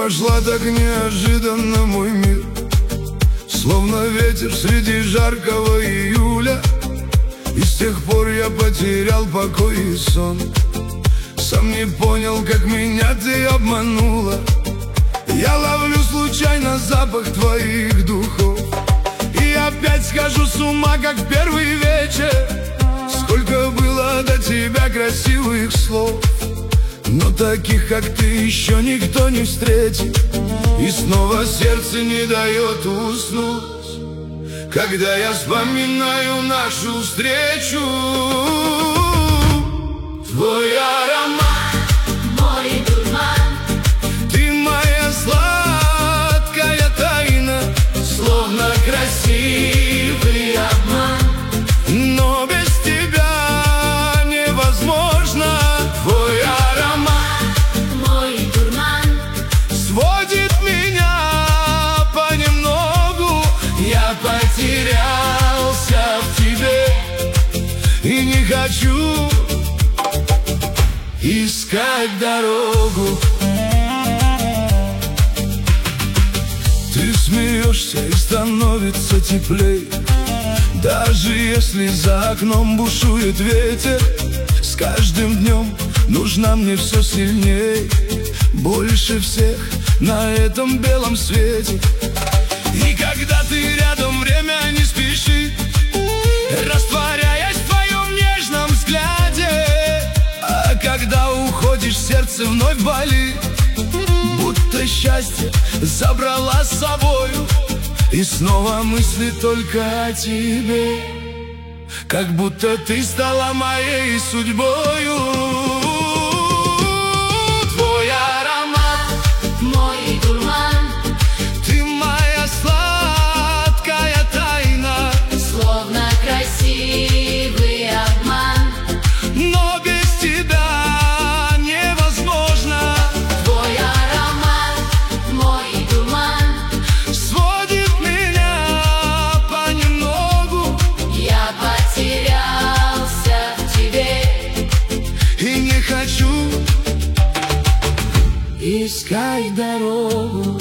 вошла так неожиданно в мой мир, словно ветер среди жаркого июля. И с тех пор я потерял покой и сон. Сам не понял, как меня ты обманула. Я ловлю случайно запах твоих духов и опять схожу с ума, как в первый вечер. Сколько было до тебя красивых слов, но таких, как ты, еще никто не встретит. И снова сердце не дает уснуть, когда я вспоминаю нашу встречу. Твой аромат, мой дурман, ты моя сладкая тайна, словно красивый обман. но без тебя невозможно. Твой аромат Мой дурман, сводит меня понемногу. я Потерялся в тебе и не хочу искать дорогу. Ты смеешься и становится теплей, даже если за окном бушует ветер. С каждым днем нужна мне все сильней, больше всех на этом белом свете. И когда ты рядом, время не спешит, растворяясь в твоем нежном взгляде. А когда уходишь, сердце вновь болит, будто счастье забрала с собою. И снова мысли только о тебе, как будто ты стала моей судьбою. Твой аромат, мой дурман, ты моя сладкая тайна, словно красивый обман. но без тебя невозможно. Твой аромат, мой дурман, Сводит меня понемногу я потерялся в тебе и не хочу искать дорогу.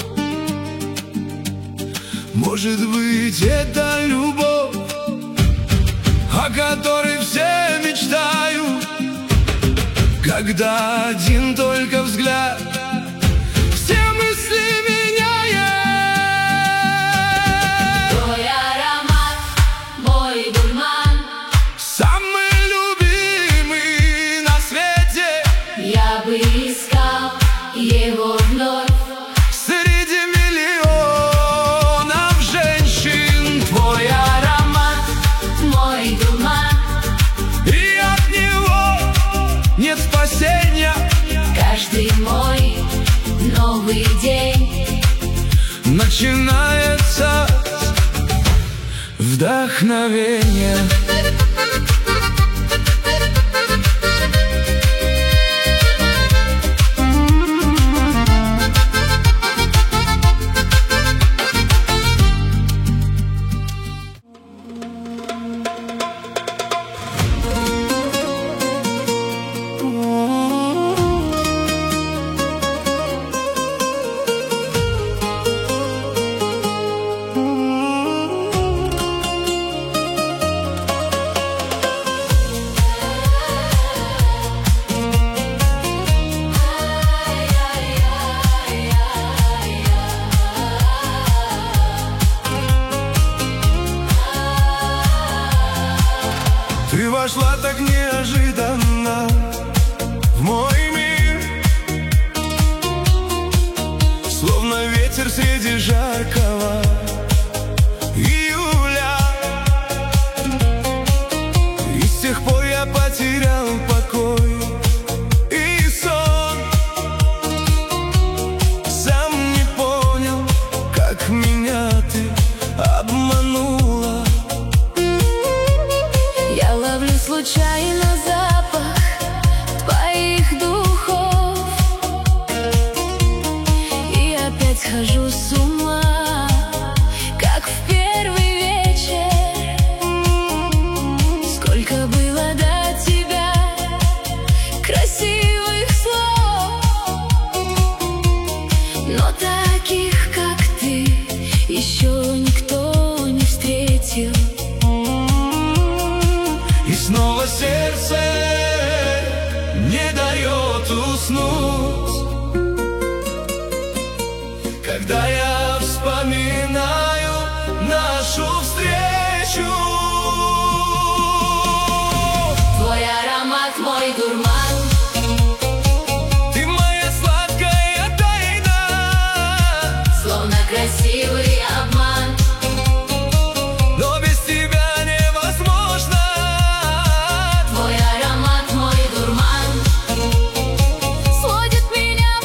Может быть, это любовь, о которой все мечтают, когда один только взгляд все мысли меняет. Твой аромат, мой дурман, Самый любимый на свете, я бы искал его вновь. среди миллионов женщин. Твой аромат, мой дурман, И от него нет спасения. каждый мой новый день Начинается вдохновение. уснуть, когда я вспоминаю нашу встречу. Твой аромат, мой дурман, Ты моя сладкая тайна, словно красивый обман. но без тебя невозможно. Твой аромат, мой дурман, сводит меня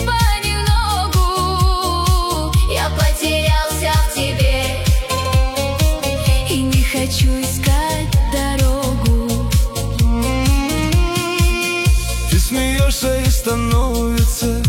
понемногу. Я потерялся в тебе и не хочу искать дорогу. Ты смеешься и становится